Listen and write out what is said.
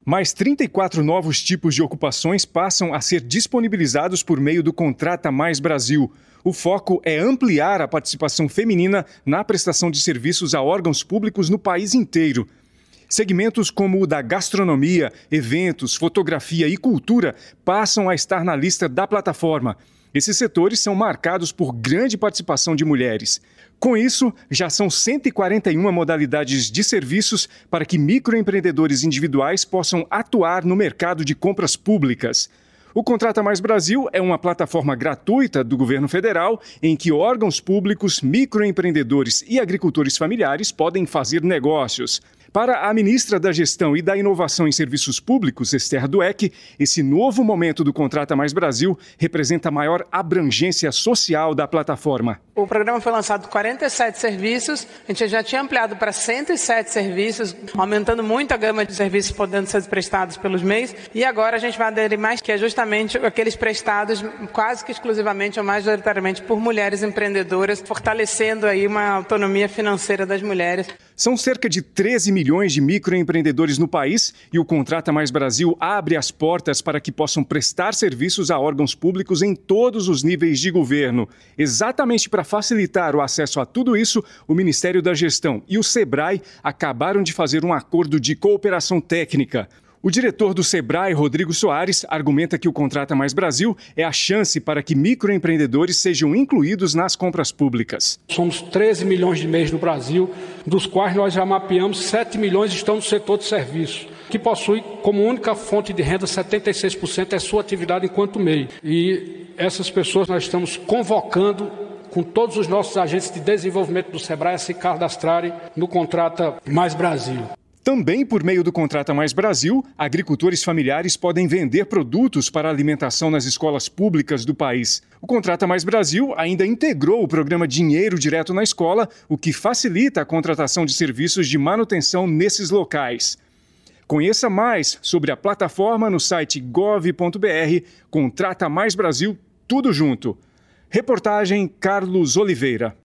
Mais 34 novos tipos de ocupações passam a ser disponibilizados por meio do Contrata Mais Brasil. O foco é ampliar a participação feminina na prestação de serviços a órgãos públicos no país inteiro. Segmentos como o da gastronomia, eventos, fotografia e cultura passam a estar na lista da plataforma. Esses setores são marcados por grande participação de mulheres. Com isso, já são 141 modalidades de serviços para que microempreendedores individuais possam atuar no mercado de compras públicas. O Contrata Mais Brasil é uma plataforma gratuita do governo federal em que órgãos públicos, microempreendedores e agricultores familiares podem fazer negócios. Para a ministra da Gestão e da Inovação em Serviços Públicos, Esther Dweck, esse novo momento do Contrata Mais Brasil representa a maior abrangência social da plataforma. O programa foi lançado com 47 serviços, a gente já tinha ampliado para 107 serviços, aumentando muito a gama de serviços podendo ser prestados pelos MEIs, e agora a gente vai aderir mais, que é justamente aqueles prestados quase que exclusivamente ou majoritariamente por mulheres empreendedoras, fortalecendo aí uma autonomia financeira das mulheres. São cerca de 13 milhões de microempreendedores no país e o Contrata Mais Brasil abre as portas para que possam prestar serviços a órgãos públicos em todos os níveis de governo. Exatamente para facilitar o acesso a tudo isso, o Ministério da Gestão e o SEBRAE acabaram de fazer um acordo de cooperação técnica. O diretor do SEBRAE, Rodrigo Soares, argumenta que o Contrata Mais Brasil é a chance para que microempreendedores sejam incluídos nas compras públicas. Somos 13 milhões de MEIs no Brasil, dos quais nós já mapeamos 7 milhões estão no setor de serviços, que possui como única fonte de renda 76% é sua atividade enquanto MEI. E essas pessoas nós estamos convocando com todos os nossos agentes de desenvolvimento do SEBRAE a se cadastrarem no Contrata Mais Brasil. Também por meio do Contrata Mais Brasil, agricultores familiares podem vender produtos para alimentação nas escolas públicas do país. O Contrata Mais Brasil ainda integrou o programa Dinheiro Direto na Escola, o que facilita a contratação de serviços de manutenção nesses locais. Conheça mais sobre a plataforma no site gov.br, Contrata Mais Brasil, tudo junto. Reportagem Carlos Oliveira.